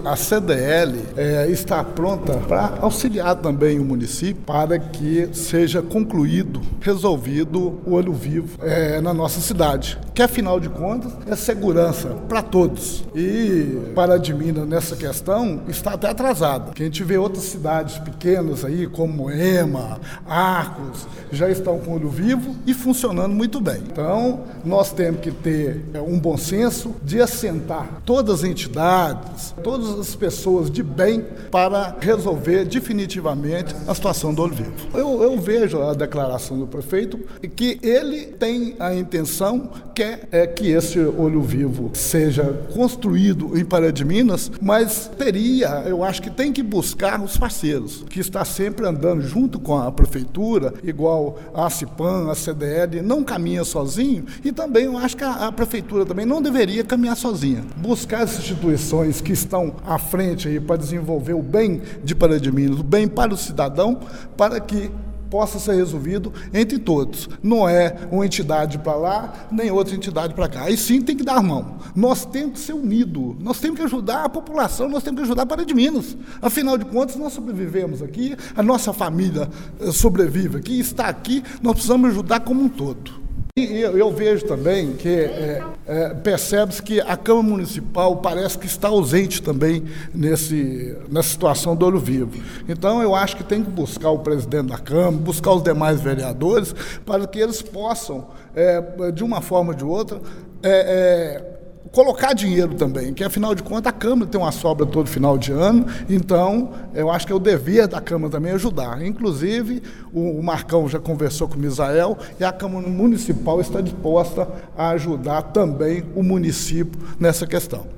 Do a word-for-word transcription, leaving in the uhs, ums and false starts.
a C D L é, está pronta para auxiliar também o município para que seja concluído, resolvido o olho vivo é, na nossa cidade, que afinal de contas é segurança para todos. E Paradimina nessa questão está até atrasada. Que a gente vê outras cidades pequenas aí, como Moema, Arcos, já estão com olho vivo e funcionando muito bem. Então, nós temos que ter é, um bom senso de assentar todas as entidades, todas as pessoas de bem para resolver definitivamente a situação do olho vivo. Eu, eu vejo a declaração do prefeito que ele tem a intenção que é, é que esse olho vivo seja construído em Paradiminas, mas teria, eu acho que tem que buscar os parceiros, que está sempre andando junto com a prefeitura, igual a CIPAM, a C D L, não caminha sozinho, e também eu acho que a, a prefeitura também não deveria caminhar sozinha. Buscar as instituições que estão à frente aí para desenvolver o bem de Paradiminas, o bem para o cidadão, para que possa ser resolvido entre todos. Não é uma entidade para lá, nem outra entidade para cá. Aí sim tem que dar mão. Nós temos que ser unidos. Nós temos que ajudar a população, nós temos que ajudar Paradiminas. Afinal de contas, nós sobrevivemos aqui, a nossa família sobrevive aqui, está aqui, nós precisamos ajudar como um todo. E eu, eu vejo também que é, é, percebe-se que a Câmara Municipal parece que está ausente também nesse, nessa situação do olho vivo. Então, eu acho que tem que buscar o presidente da Câmara, buscar os demais vereadores, para que eles possam, é, de uma forma ou de outra, é, é, colocar dinheiro também, que afinal de contas a Câmara tem uma sobra todo final de ano, então eu acho que é o dever da Câmara também ajudar. Inclusive, o, o Marcão já conversou com o Misael e a Câmara Municipal está disposta a ajudar também o município nessa questão.